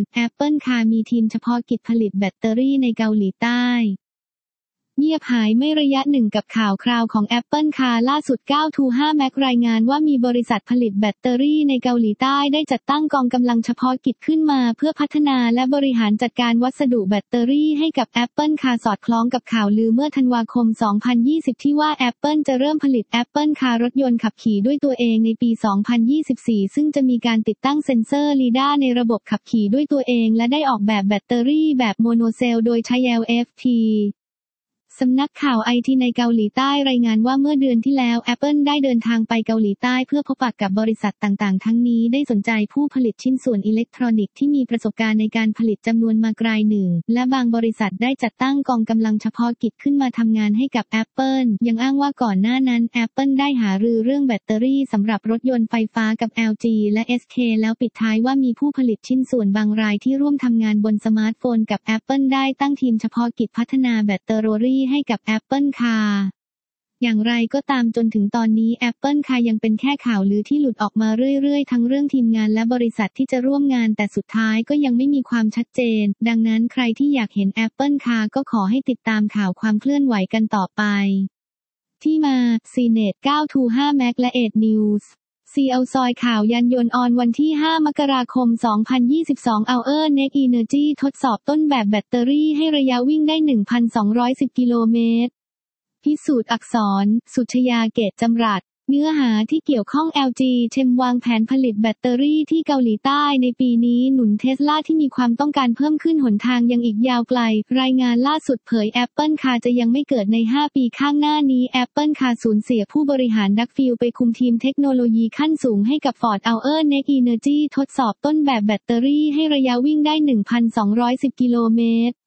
Apple Car มีทีมเฉพาะกิจผลิตแบตเตอรี่ในเกาหลีใต้เงียบหายไม่ระยะหนึ่งกับข่าวคราวของ Apple Car ล่าสุด 9to5 Mac รายงานว่ามีบริษัทผลิตแบตเตอรี่ในเกาหลีใต้ได้จัดตั้งกองกำลังเฉพาะกิจขึ้นมาเพื่อพัฒนาและบริหารจัดการวัสดุแบตเตอรี่ให้กับ Apple Car สอดคล้องกับข่าวลือเมื่อธันวาคม 2020 ที่ว่า Apple จะเริ่มผลิต Apple Car รถยนต์ขับขี่ด้วยตัวเองในปี 2024 ซึ่งจะมีการติดตั้งเซ็นเซอร์ LiDAR ในระบบขับขี่ด้วยตัวเองและได้ออกแบบแบตเตอรี่แบบโมโนเซลล์โดยใช้ LFPสำนักข่าวไอทีในเกาหลีใต้รายงานว่าเมื่อเดือนที่แล้ว Apple ได้เดินทางไปเกาหลีใต้เพื่อพบปะกับบริษัทต่างๆทั้งนี้ได้สนใจผู้ผลิตชิ้นส่วนอิเล็กทรอนิกส์ที่มีประสบการณ์ในการผลิตจำนวนมากรายหนึ่งและบางบริษัทได้จัดตั้งกองกำลังเฉพาะกิจขึ้นมาทำงานให้กับ Apple ยังอ้างว่าก่อนหน้านั้น Apple ได้หารือเรื่องแบตเตอรี่สำหรับรถยนต์ไฟฟ้ากับ LG และ SK แล้วปิดท้ายว่ามีผู้ผลิตชิ้นส่วนบางรายที่ร่วมทำงานบนสมาร์ทโฟนกับ Apple ได้ตั้งทีมเฉพาะกิจพัฒนาแบตเตอรี่ให้กับ Apple Car อย่างไรก็ตามจนถึงตอนนี้ Apple Car ยังเป็นแค่ข่าวลือที่หลุดออกมาเรื่อยๆทั้งเรื่องทีมงานและบริษัทที่จะร่วมงานแต่สุดท้ายก็ยังไม่มีความชัดเจนดังนั้นใครที่อยากเห็น Apple Car ก็ขอให้ติดตามข่าวความเคลื่อนไหวกันต่อไปที่มา CNET 9to5 Mac และ 8 News CL ซอยข่าวยานยนต์ออนวันที่ 5 มกราคม 2022 Our Next Energy ทดสอบต้นแบบแบตเตอรี่ให้ระยะวิ่งได้ 1,210 กิโลเมตรพิสูจน์อักษร สุชยาเกตจำรัดเนื้อหาที่เกี่ยวข้อง LG เชมวางแผนผลิตแบตเตอรี่ที่เกาหลีใต้ในปีนี้หนุนเทสลาที่มีความต้องการเพิ่มขึ้นหนทางยังอีกยาวไกลรายงานล่าสุดเผย Apple Car จะยังไม่เกิดใน 5 ปีข้างหน้านี้ Apple Car สูญเสียผู้บริหารดักฟิลไปคุมทีมเทคโนโลยีขั้นสูงให้กับ Ford Our Next Energy ทดสอบต้นแบบแบตเตอรี่ให้ระยะวิ่งได้ 1,210 กิโลเมตร